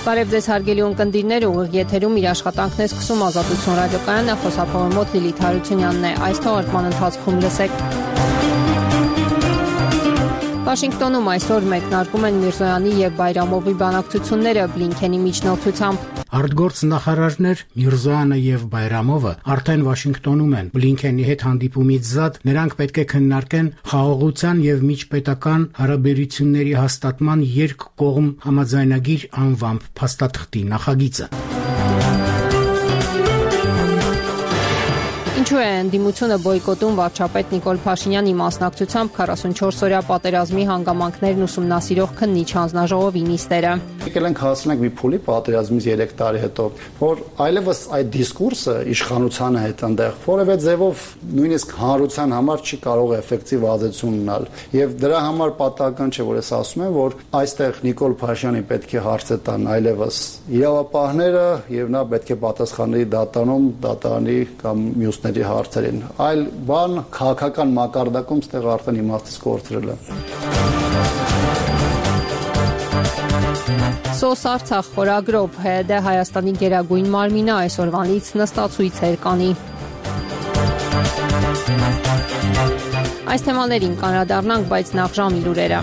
Բարև ձեզ հարգելի ունկնդիրներ, ուղիղ եթերում իր աշխատանքն է սկսում Ազատություն ռադիոկայանը, խոսափողի մոտ Լիլիթ Հարությունյանն է։ Այս թողարկման ընթացքում լսեք։ Վաշինգտոնում այսօր մեկնարկում են Միրզոյանի եւ Բայրամովի բանակցությունները Բլինքենի միջնորդությամբ։ Արտգործ նախարարներ Միրզոյանը եւ Բայրամովը արդեն Վաշինգտոնում են։ Բլինքենի հետ հանդիպումից զատ նրանք պետք է քննարկեն խաղաղության եւ միջպետական հարաբերությունների հաստատման երկկողմ համաձայնագիր անվամբ փաստաթղթի նախագիծը։ Ինչու է ընդդիմությունը բոյկոտում վարչապետ Նիկոլ Փաշինյանի մասնակցությամբ 44-օրյա պատերազմի հանգամանքներն ուսումնասիրող քննիչ հանձնաժողովի նիստերը։ Եկել ենք հասնենք մի փուլի պատերազմից 3 տարի հետո, որ այլևս այդ դիսկուրսը իշխանությանը հետ այնտեղ որևէ ձևով նույնիսկ հանրության համար չի կարող էֆեկտիվ ազդեցություն ունենալ։ Եւ դրա համար պատահական չէ, որ ես ասում եմ, որ այստեղ Նիկոլ Փաշինյանի պետք է հարցը տան այլևս իրավապահները եւ նա պետք է պատասխանի դատարանի կամ մյուսների հարցերին, այլ բան քաղաքական մակարդակում ստեղ արդեն իմաստից կորցրել է։ Սոս Արցախ խորագրով ՀԴ Հայաստանի գերագույն մարմինը այսօրվանից նստացույցեր կանի։ Այս թեմաներին կանրադառնանք, բայց նախ ժամի լուրերը։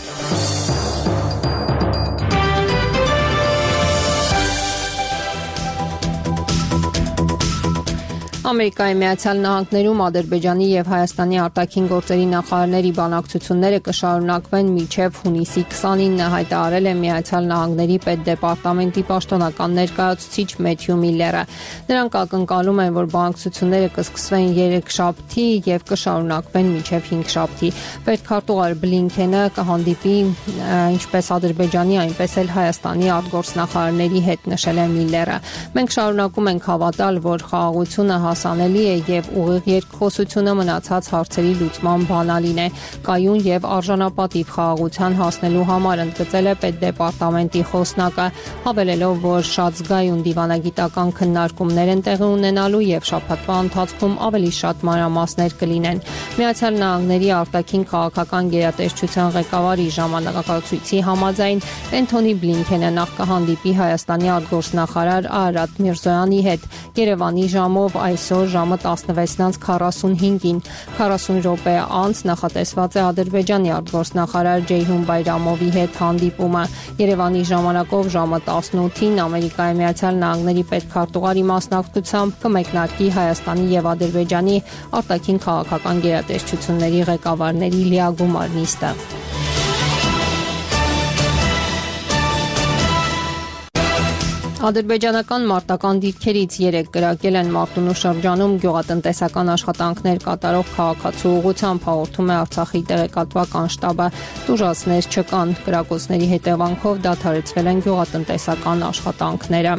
Ամերիկայի Միացյալ Նահանգներում Ադրբեջանի եւ Հայաստանի արտաքին գործերի նախարարների բանակցությունները կշարունակվեն մինչեւ հունիսի 29-ը, հայտարարել է Միացյալ Նահանգների պետդեպարտամենտի պաշտոնական ներկայացուցիչ Մեթյու Միլլերը։ Նրանք ակնկալում են, որ բանակցությունները կսկսվեն երեքշաբթի եւ կշարունակվեն մինչեւ հինգշաբթի։ Պետքարտուղար Բլինքենը կհանդիպի ինչպես Ադրբեջանի, այնպես էլ Հայաստանի արտգործնախարարների հետ, նշել է Միլլերը։ Մենք շարունակում ենք հավատալ, որ խաղաղությունը հասանելի է եւ ուղիղ երկխոսությունը մնացած հարցերի լուծման բանալին է, կայուն եւ արժանապատիվ խաղաղության հասնելու համար, ընդգծել է պետդեպարտամենտի խոսնակը, հավելելով, որ շատ զգայուն դիվանագիտական քննարկումներ են տեղի ունենալու եւ շաբաթվա ընթացքում ավելի շատ մանրամասներ կլինեն։ Միացյալ Նահանգների արտաքին քաղաքական գերատեսչության ղեկավարի ժամանակակացույցի համաձայն Էնթոնի Բլինքենը նախ կհանդիպի Հայաստանի արտգործնախարար Արարատ Միրզոյանի հետ Երևանի ժամով այսօր ժամը 16:45-ին 40 րոպե անց նախատեսված է Ադրբեջանի արտգործնախարար Ջեյհուն Բայրամովի հետ հանդիպումը։ Երևանի ժամանակով ժամը 18-ին Ամերիկայի Միացյալ Նահանգների պետքարտուղարի մասնակցությամբ կմեկնարկի Հայաստանի եւ Ադրբեջանի արտաքին քաղաքական գերատեսչությունների ղեկավարների լիագումար նիստը։ Ադրբեջանական մարտական դիրքերից 3 կրակել են Մարտունու շրջանում գյուղատնտեսական աշխատանքներ կատարող քաղաքացու ուղղությամբ, հաղորդում է Արցախի տեղեկատվական շտաբը։ Տուժածներ չկան, կրակոցների հետևանքով դադարեցվել են գյուղատնտեսական աշխատանքները։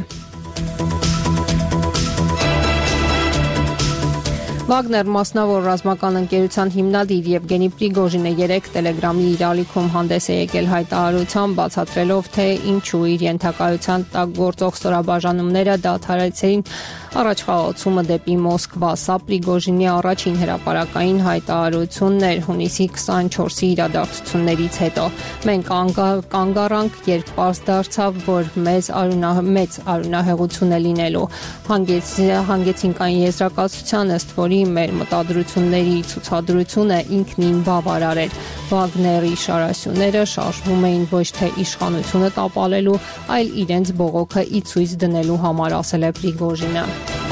Վագներ մասնավոր ռազմական ընկերության հիմնադիր Եվգենի Պրիգոժինը 3 Տելեգրամի իր ալիքում հանդես է եկել հայտարարությամբ, բացատրելով, թե ինչու իր ենթակայության տակ գործող ստորաբաժանումները դադարեցին առաջխաղացումը դեպի Մոսկվա։ Սա Պրիգոժինի առաջին հրապարակային հայտարարությունն էր հունիսի 24-ի իրադարձություններից հետո։ Մենք կանգ առանք, երբ պարզ դարձավ, որ մեծ արյունահեղություն է լինելու։ Հանգեցինք այն եզրակացության, ըստ որի մեր մտադրությունների ցուցադրությունը ինքնին բավարար էր։ Վագների շարասյուները շարժվում էին ոչ թե իշխանությունը տապալելու, այլ իրենց բողոքը ի ցույց դնելու համար, ասել է Պրիգոժինը։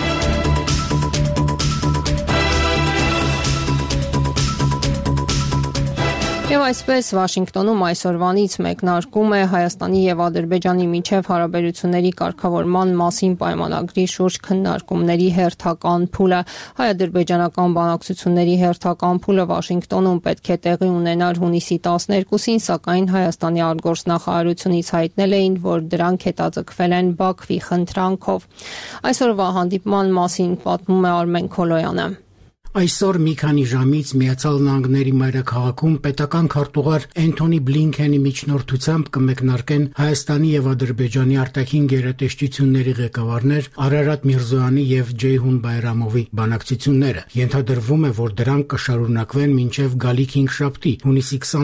Եվ այսպես Վաշինգտոնում այսօրվանից մեկնարկում է Հայաստանի եւ Ադրբեջանի միջև հարաբերությունների կարգավորման մասին պայմանագրի շուրջ քննարկումների հերթական փուլը։ Հայ-ադրբեջանական բանակցությունների հերթական փուլը Վաշինգտոնում պետք է տեղի ունենար հունիսի 12-ին, սակայն Հայաստանի արտգործնախարարությունից հայտնել էին, որ դրանք հետաձգվել են Բաքվի խնդրանքով։ Այսօրվա հանդիպման մասին պատմում է Արմեն Քոլոյանը։ Այսօր մի քանի ժամից Միացյալ Նահանգների մայրաքաղաքում պետական քարտուղար Էնթոնի Բլինքենի միջնորդությամբ կմեկնարկեն Հայաստանի եւ Ադրբեջանի արտաքին գերատեսչությունների ղեկավարներ Արարատ Միրզոյանի եւ Ջեյհուն Բայրամովի բանակցությունները։ Ենթադրվում է, որ դրանք կշարունակվեն մինչեւ գալիք հինգշաբթի, հունիսի 29-ը։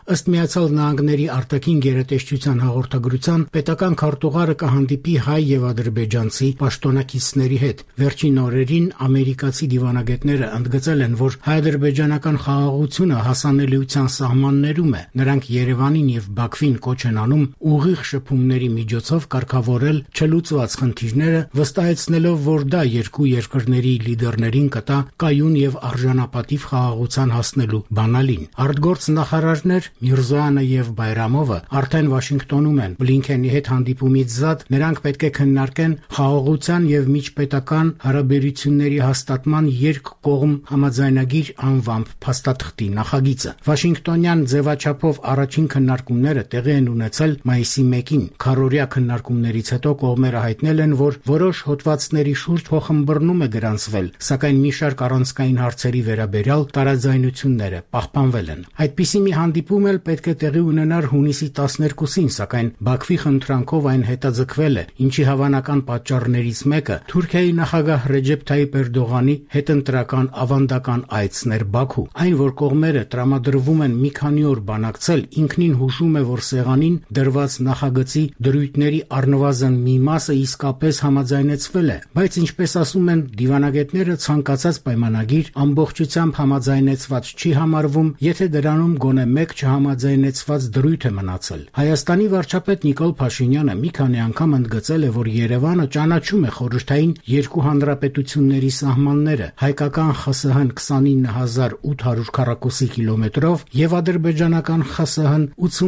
Ըստ Միացյալ Նահանգների արտաքին գերատեսչության հաղորդագրության, պետական քարտուղարը կհանդիպի հայ եւ ադրբեջանցի պաշտոնակիցների հետ։ Վերջին օրերին ամերիկացի դիվանագետները ընդգծել են, որ հայ-ադրբեջանական խաղաղությունը հասանելիության սահմաններում է։ Նրանք Երևանին եւ Բաքվին կոչ են անում ուղիղ շփումների միջոցով կարգավորել չլուծված խնդիրները, վստահեցնելով, որ դա երկու երկրների լիդերներին կտա կայուն եւ արժանապատիվ խաղաղության հասնելու բանալին։ Արտգործ նախարարներ Միրզոյանը եւ Բայրամովը արդեն Վաշինգտոնում են։ Բլինքենի հետ հանդիպումից զատ նրանք պետք է քննարկեն խաղաղության եւ միջպետական հարաբերությունների հաստատման երկկողմ համաձայնագիր անվամբ փաստաթղթի նախագիծը։ Վաշինգտոնյան ձևաչափով առաջին քննարկումները տեղի են ունեցել մայիսի 1-ին։ Քառօրյա քննարկումներից հետո կողմերը հայտնել են, որ որոշ հոդվածների շուրջ փոխըմբռնում է գրանցվել, սակայն մի շարք առանցքային հարցերի վերաբերյալ տարաձայնությունները պահպանվել են։ Այդպիսի մի հանդիպում էլ պետք է տեղի ունենար հունիսի 12-ին, սակայն Բաքվի խնդրանքով այն հետաձգվել է, ինչի հավանական պատճառներից մեկը Թուրքիայի նախագահ Ռեջեփ Թայիփ Էրդողանի հետընտրական ավանդական այցն էր Բաքու։ Այն, որ կողմերը տրամադրվում են մի քանի օր բանակցել, ինքնին հուշում է, որ սեղանին դրված նախագծի դրույթների առնվազն մի մասը իսկապես համաձայնեցվել է, բայց ինչպես ասում են դիվանագետները, ցանկացած պայմանագիր ամբողջությամբ համաձայնեցված չի համարվում, եթե դրանում գոնե մեկ չհամաձայնեցված դրույթ է մնացել։ Հայաստանի վարչապետ Նիկոլ Փաշինյանը մի քանի անգամ ընդգծել է, որ Երևանը ճանաչում է խորհրդային երկու հանրապետությունների սահմանները, հայկական ԽՍՀ-ն 29800 քառակուսի կիլոմետրով եւ ադրբեջանական ԽՍՀ-ն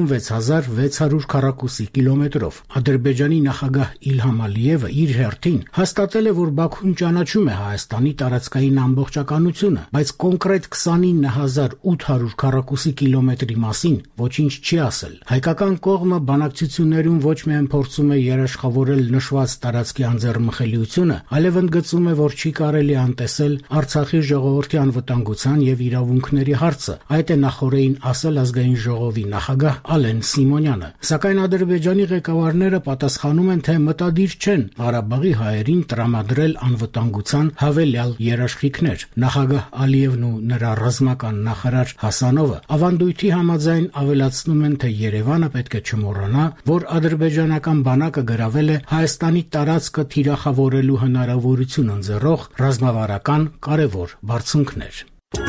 86600 քառակուսի կիլոմետրով։ Ադրբեջանի նախագահ Իլհամ Ալիևը իր հերթին հաստատել է, որ Բաքուն ճանաչում է Հայաստանի տարածքային ամբողջականությունը, բայց կոնկրետ 29800 քառակուսի կիլոմետրի մասին ոչինչ չի ասել։ Հայկական կողմը բանակցություններում ոչ միայն փորձում է երաշխավորել նշված տարածքի անձեռնմխելիությունը, այլև ընդգծում է, որ չի կարելի անտեսել Արցախի ժողովրդի անվտանգության եւ իրավունքների հարցը։ Այդ է նախորդին ասել ազգային ժողովի նախագահ Ալեն Սիմոնյանը։ Սակայն Ադրբեջանի ղեկավարները պատասխանում են, թե մտադիր չեն Ղարաբաղի հայերին տրամադրել անվտանգության հավելյալ երաշխիքներ։ Նախագահ Ալիևն ու նրա ռազմական նախարար Հասանովը ավանդույթի համաձայն ավելացնում են, թե Երևանը պետք է չմոռանա, որ ադրբեջանական բանակը գրավել է Հայաստանի տարածքը թիրախավորելու հնարավորություն ընձեռող ռազմավարական կարևոր բարձունքներ։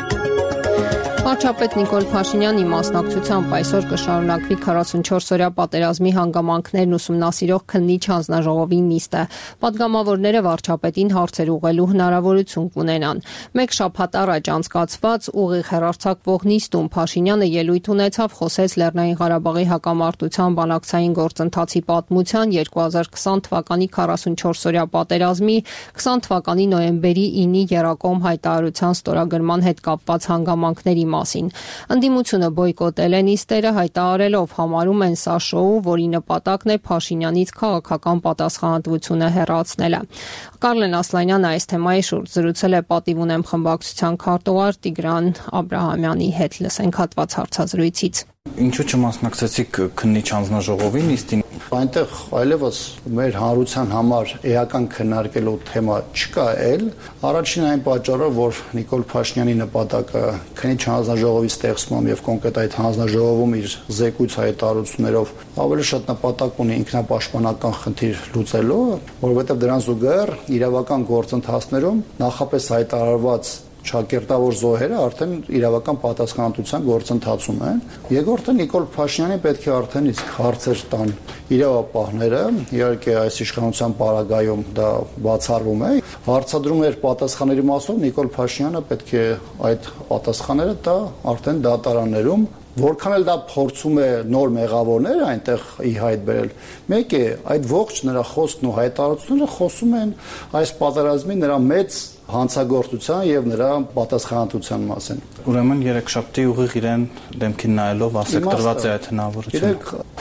Վարչապետ Նիկոլ Փաշինյանի մասնակցությամբ այսօր կշարունակվի 44-օրյա պատերազմի հանգամանքներն ուսումնասիրող քննիչ հանձնաժողովի նիստը։ Պատգամավորները վարչապետին հարցեր ուղղելու հնարավորություն կունենան։ Մեկ շաբաթ առաջ անցկացված ուղիղ հեռարձակվող նիստում Փաշինյանը ելույթ ունեցավ, խոսեց Լեռնային Ղարաբաղի հակամարտության բանակցային գործընթացի պատմության, 2020 թվականի 44-օրյա պատերազմի, 20 թվականի նոյեմբերի 9-ի Երակոմ հայտարարության ստորագրման հետ կապված հանգամանքների մասին։ Ընդդիմությունը բոյկոտել է նիստերը, հայտարարելով համարում են սա շոու, որի նպատակն է Փաշինյանից քաղաքական պատասխանատվությունը հեռացնելը։ Կարլեն Ասլանյանը այս թեմայի շուրջ զրուցել է «Պատիվ ունեմ» խմբակցության քարտուղար Տիգրան Աբրահամյանի հետ։ Լսենք հատված հարցազրույցից։ Ինչու չմասնակցեցիք քննիչ հանձնաժողովի նիստին։ Այնտեղ այլևս մեր հանրության համար էական քննարկելու թեմա չկա էլ, առաջին այն պատճառով, որ Նիկոլ Փաշինյանի նպատակը քննիչ հանձնաժողովի ստեղծմամբ եւ կոնկրետ այդ հանձնաժողովում իր զեկույց հայտարարություններով ավելի շատ նպատակ ունի ինքնապաշտպանական խնդիր լուծելու, որովհետեւ դրան զուգահեռ իրավական գործընթացներում նախապես հայտարարված Շակերտավոր զոհերը արդեն իրավական պատասխանատվության գործընթացում են։ Երկրորդը Նիկոլ Փաշինյանի պետք է արդեն իսկ հարցեր տան իրավապահները, իհարկե այս իշխանության պարագայում դա բացառվում է։ Հարցադրումներ պատասխանների մասով Նիկոլ Փաշինյանը պետք է այդ պատասխանները տա արդեն դատարաններում, որքան էլ դա փորձում է նոր մեղավորներ այնտեղ ի հայտ բերել։ Մեկ է, այդ ողջ նրա խոսքն ու հայտարարությունները խոսում են այս պատերազմի նրա մեծ հանցագործության եւ նրա պատասխանատվության մասին։ Ուրեմն երեքշաբթի ուղիղ իրեն դեմքին նայելով ասեք տրված է այդ հնարավորությունը։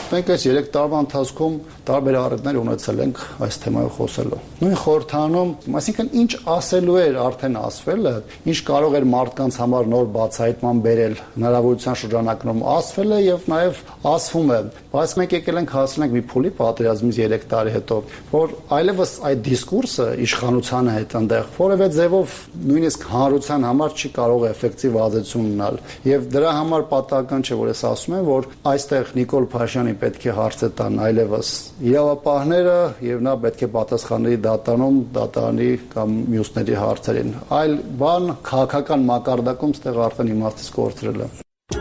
Մենք այս 3 տարվա ընթացքում տարբեր առիթներ ունեցել ենք այս թեմայով խոսելու։ Նույն խորհրդանում, այսինքն ինչ ասելու էր արդեն ասվել է, ինչ կարող էր մարդկանց համար նոր բացահայտման բերել, հնարավորության շրջանակներում ասվել է եւ նաեւ ասվում է, բայց մենք եկել ենք հասնել մի փուլի պատերազմից 3 տարի հետո, որ այլևս այդ դիսկուրսը իշխանության հետ այնտեղ որևէ ձևով նույնիսկ հանրության համար չի կարող էֆեկտիվ ազդեցություն ունենալ։ Եվ դրա համար պատահական չէ, որ ես ասում եմ, որ այստեղ Նիկոլ Փաշինյանը պետք է հարցը տան այլևս իրավապահները եւ նա պետք է պատասխանների դատարանի կամ մյուսների հարցերին։ Այլ բան քաղաքական մակարդակում ստեղ արդեն իմաստից կորցրել է։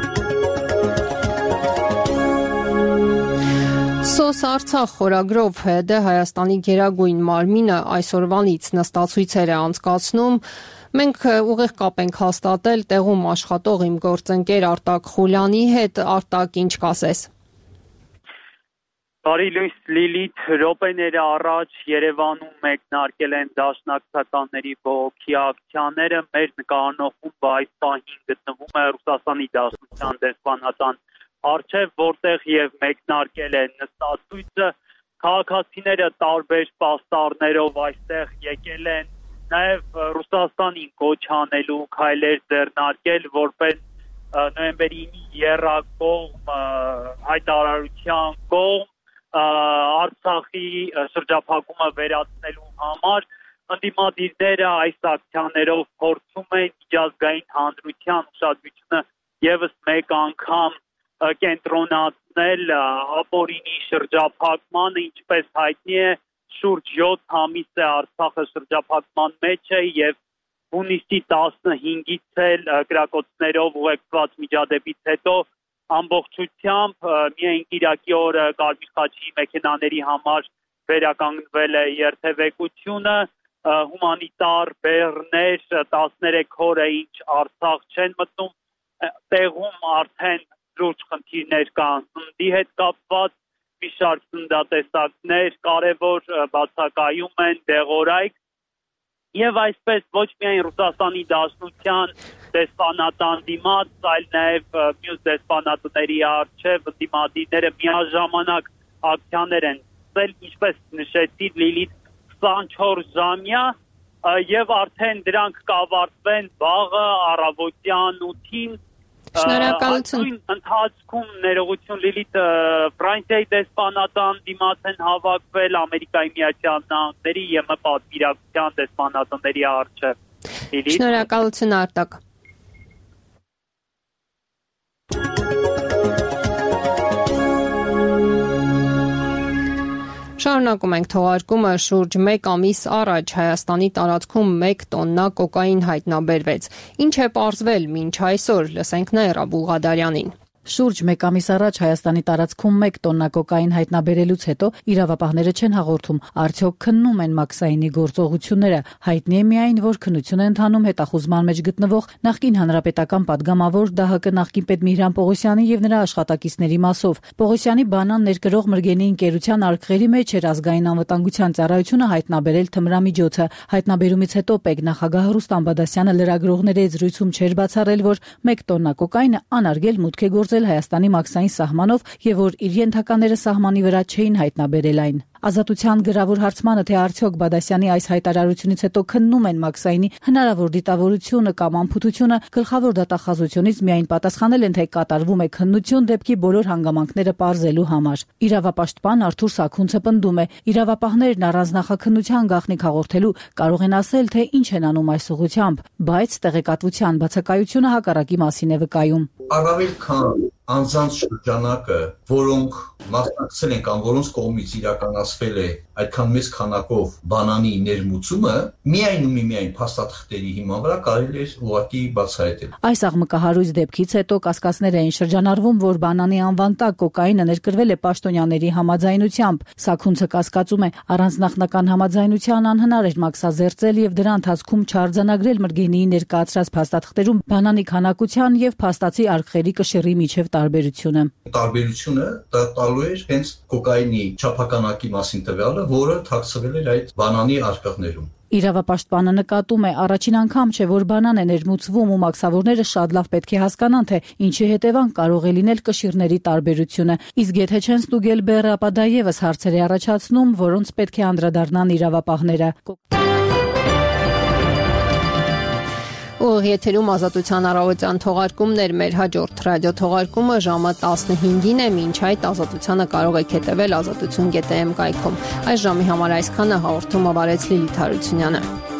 SOS Արցախ խորագրով ՀԴ Հայաստանի գերագույն մարմինը այսօրվանից նստացույցեր է անցկացնում։ Մենք ուղիղ կապ ենք հաստատել տեղում աշխատող իմ գործընկեր Արտակ Խուլյանի հետ։ Արտակ, ինչ կասես։ Բարի լույս Լիլիթ, րոպեներ առաջ Երևանում մեկնարկել են դաշնակցականների բողոքի ակցիաները, մեր նկարանողում այս պահին գտնվում է Ռուսաստանի Դաշնության դեսպանատան առջև, որտեղ եւ մեկնարկել է նստացույցը, քաղաքացիները տարբեր պաստառներով այստեղ եկել են, նաեւ Ռուսաստանին կոչ անելու քայլեր ձեռնարկել, որպես նոյեմբերի 9-ի եռակողմ հայտարարության կողմ Արցախի շրջափակումը վերացնելու համար ընդդիմադիրները այս ակցիաներով փորձում են միջազգային հանրության ուշադրությունը եւս մեկ անգամ կենտրոնացնել ապօրինի շրջափակմանը, ինչպես հայտնի է, շուրջ 7 ամիս է Արցախը շրջափակման մեջ է եւ հունիսի 15-ից էլ կրակոցներով ուղեկցված միջադեպից հետո ամբողջությամբ միայն Կիրակի օրը Կարմիր խաչի մեքենաների համար վերականգնվել է երթևեկությունը, հումանիտար բեռներ 13 օր է ինչ Արցախ չեն մտնում, տեղում արդեն լուրջ խնդիրներ կան սննդի հետ կապված, մի շարք սննդատեսակներ կարևոր բացակայում են դեղորայք, եւ այսպես ոչ միայն Ռուսաստանի Դաշնության դեսպանատան դիմաց, այլ նաեւ մյուս դեսպանատների առջև դիմադիրները միաժամանակ ակցիաներ են ծել, ինչպես նշեցի Լիլիթ 24 ժամյա եւ արդեն դրանք կավարտվեն վաղը առավոտյան 8-ին։ Շնորհակալություն։ Ընթացքում ներողություն Լիլիթ, Ֆրանսիայի դեսպանատան դիմաց են հավաքվել Ամերիկայի Միացյալ Նահանգների ԵՄ պատվիրակության դեսպանատների առջև։ Շնորհակալություն Արտակ։ Շարունակում ենք թողարկումը շուրջ 1 ամիս առաջ Հայաստանի տարածքում 1 տոննա կոկային հայտնաբերվեց։ Ինչ է պարզվել մինչ այսօր, լսենք Նաիրա Բուղադարյանին։ Շուրջ 1 ամիս առաջ Հայաստանի տարածքում 1 տոննա կոկային հայտնաբերելուց հետո իրավապահները չեն հաղորդում, արդյոք քննում են մաքսայինի գործողությունները։ Հայտնի է միայն, որ քննություն է ընթանում հետախուզման մեջ գտնվող նախկին հանրապետական падգամավոր ԴՀԿ նախկին պետ Միհրան Պողոսյանի եւ նրա աշխատակիցների մասով։ Պողոսյանի բանան ներկրող Մրգենի ընկերության արկղերի մեջ էր ազգային անվտանգության ծառայությունը հայտնաբերել թմրամիջոցը։ Հայտնաբերումից հետո պետ նախագահ Ռուստամ Բադասյանը լրագրողների զրույցում չէր բացառել, որ 1 տոննա կոկայնը անարգել մուտք է գործել Հայաստանի մաքսային սահմանով եւ որ իր ենթակաները սահմանի վրա չէին հայտնաբերել այն։ Ազատության գրավոր հարցմանը, թե արդյոք Բադասյանի այս հայտարարությունից հետո քննում են մաքսայինի հնարավոր դիտավորությունը կամ անփութությունը, գլխավոր դատախազությունից միայն պատասխանել են, թե կատարվում է քննություն դեպքի բոլոր հանգամանքները պարզելու համար։ Իրավապաշտպան Արթուր Սաքունցը պնդում է, իրավապահներն առանց նախաքննության գաղտնիք հաղորդելու կարող են ասել, թե ինչ են անում այս ուղղությամբ, բայց տեղեկատվության բացակայությունը հակառակի մասին է վկայում։ Առավել քան անձանց շրջանակը, որոնք մասնակցել են կամ որոնց կողմից իրականացվել է այդքան մեծ քանակով բանանի ներմուծումը, միայն փաստաթղթերի հիման վրա կարելի է ուղղակի բացահայտել։ Այս աղմկահարույց դեպքից հետո կասկածներ էին շրջանառվում, որ բանանի անվան տակ կոկայինը ներկրվել է պաշտոնյաների համաձայնությամբ։ Սաքունցը կասկածում է, առանց նախնական համաձայնության անհնար էր մաքսազերծել եւ դրա ընթացքում չարձանագրել Մրգենիի ներկայացրած փաստաթղթերում բանանի քանակության եւ փաստացի արկղերի կշիռի միջև տարբերությունը։ Տարբերությունը դա տալու էր հենց կոկայինի չափականակի մասին տվյալը, որը թաքցվել էր այդ բանանի արկղներում։ Իրավապաշտպանը նկատում է, առաջին անգամ չէ, որ բանան է ներմուծվում ու մաքսավորները շատ լավ պետք է հասկանան, թե ինչի հետևանք կարող է լինել կշիռների տարբերությունը։ Իսկ եթե չեն ստուգել բեռը, ապա դա եւս հարցեր է առաջացնում, որոնց պետք է անդրադառնան իրավապահները։ Ուղիղ եթերում Ազատության առավոտյան թողարկումներ, մեր հաջորդ ռադիո թողարկումը ժամը 15-ին է, մինչ այդ Ազատությանը կարող եք հետևել azatutun.am կայքում։ Այս ժամի համար այսքանը, հաղորդումը վարեց Լիլիթ Հարությունյանը։